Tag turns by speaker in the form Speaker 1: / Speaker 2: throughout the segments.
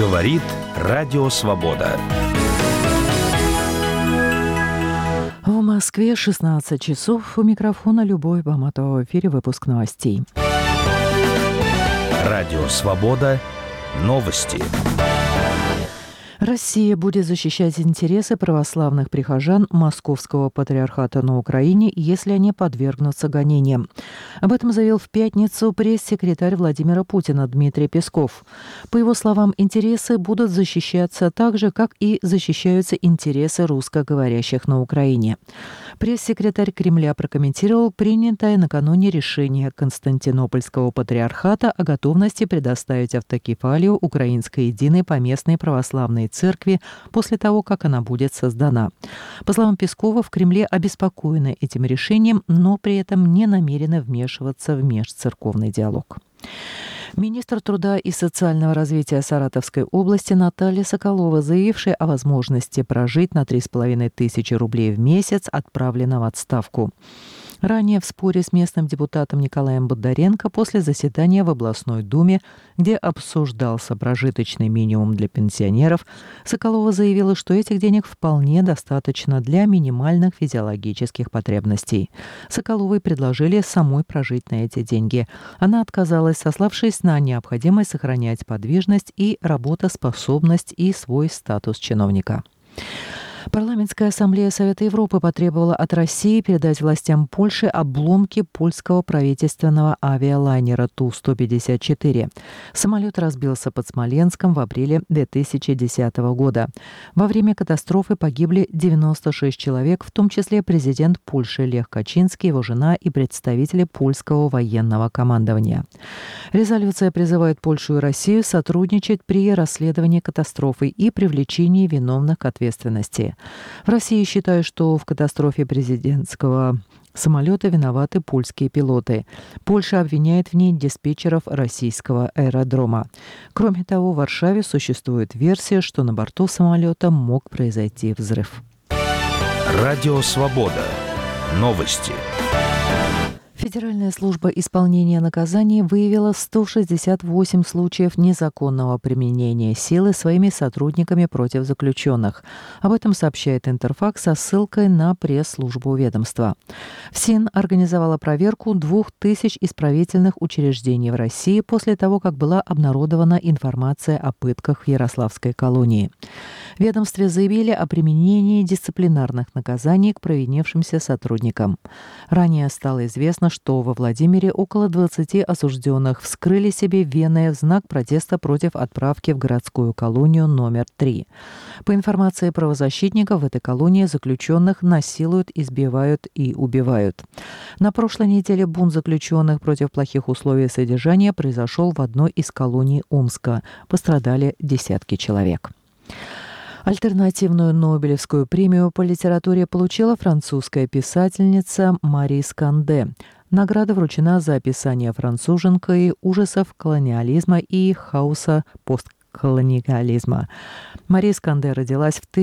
Speaker 1: Говорит Радио Свобода.
Speaker 2: В Москве 16 часов. У микрофона Любовь Баматова. В эфире выпуск новостей.
Speaker 1: Радио Свобода. Новости.
Speaker 2: Россия будет защищать интересы православных прихожан Московского патриархата на Украине, если они подвергнутся гонениям. Об этом заявил в пятницу пресс-секретарь Владимира Путина Дмитрий Песков. По его словам, интересы будут защищаться так же, как и защищаются интересы русскоговорящих на Украине. Пресс-секретарь Кремля прокомментировал принятое накануне решение Константинопольского патриархата о готовности предоставить автокефалию Украинской единой поместной православной церкви после того, как она будет создана. По словам Пескова, в Кремле обеспокоены этим решением, но при этом не намерены вмешиваться в межцерковный диалог. Министр труда и социального развития Саратовской области Наталья Соколова, заявившая о возможности прожить на 3500 рублей в месяц, отправлена в отставку. Ранее в споре с местным депутатом Николаем Бондаренко после заседания в областной думе, где обсуждался прожиточный минимум для пенсионеров, Соколова заявила, что этих денег вполне достаточно для минимальных физиологических потребностей. Соколовой предложили самой прожить на эти деньги. Она отказалась, сославшись на необходимость сохранять подвижность и работоспособность и свой статус чиновника. Парламентская ассамблея Совета Европы потребовала от России передать властям Польши обломки польского правительственного авиалайнера Ту-154. Самолет разбился под Смоленском в апреле 2010 года. Во время катастрофы погибли 96 человек, в том числе президент Польши Лех Качинский, его жена и представители польского военного командования. Резолюция призывает Польшу и Россию сотрудничать при расследовании катастрофы и привлечении виновных к ответственности. В России считают, что в катастрофе президентского самолета виноваты польские пилоты. Польша обвиняет в ней диспетчеров российского аэродрома. Кроме того, в Варшаве существует версия, что на борту самолета мог произойти взрыв.
Speaker 1: Радио Свобода. Новости.
Speaker 2: Федеральная служба исполнения наказаний выявила 168 случаев незаконного применения силы своими сотрудниками против заключенных. Об этом сообщает Интерфакс со ссылкой на пресс-службу ведомства. ФСИН организовала проверку 2000 исправительных учреждений в России после того, как была обнародована информация о пытках в Ярославской колонии. В ведомстве заявили о применении дисциплинарных наказаний к провинившимся сотрудникам. Ранее стало известно, что во Владимире около 20 осужденных вскрыли себе вены в знак протеста против отправки в городскую колонию номер 3. По информации правозащитников, в этой колонии заключенных насилуют, избивают и убивают. На прошлой неделе бунт заключенных против плохих условий содержания произошел в одной из колоний Омска. Пострадали десятки человек. Альтернативную Нобелевскую премию по литературе получила французская писательница Марис Канде. Награда вручена за описание француженкой ужасов колониализма и хаоса постколониализма. Марис Канде родилась в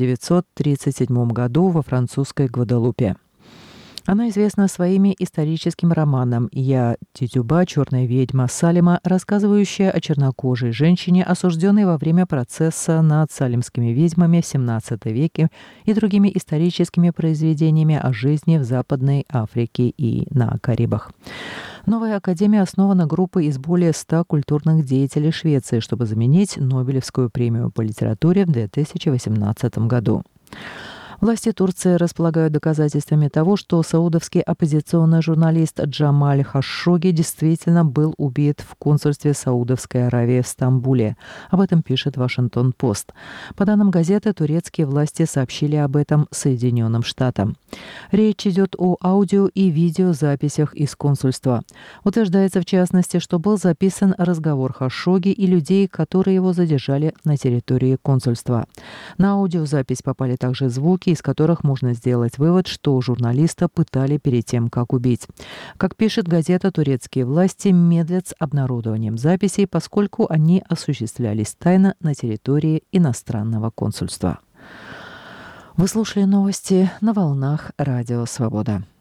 Speaker 2: 1937 году во французской Гваделупе. Она известна своими историческим романом «Я Титюба. Черная ведьма Салема», рассказывающая о чернокожей женщине, осужденной во время процесса над салемскими ведьмами в XVII веке, и другими историческими произведениями о жизни в Западной Африке и на Карибах. Новая академия основана группой из более 100 культурных деятелей Швеции, чтобы заменить Нобелевскую премию по литературе в 2018 году. Власти Турции располагают доказательствами того, что саудовский оппозиционный журналист Джамаль Хашогги действительно был убит в консульстве Саудовской Аравии в Стамбуле. Об этом пишет Вашингтон-Пост. По данным газеты, турецкие власти сообщили об этом Соединенным Штатам. Речь идет о аудио- и видеозаписях из консульства. Утверждается, в частности, что был записан разговор Хашогги и людей, которые его задержали на территории консульства. На аудиозапись попали также звуки, из которых можно сделать вывод, что журналиста пытали перед тем, как убить. Как пишет газета, турецкие власти медлят с обнародованием записей, поскольку они осуществлялись тайно на территории иностранного консульства. Вы слушали новости на волнах Радио Свобода.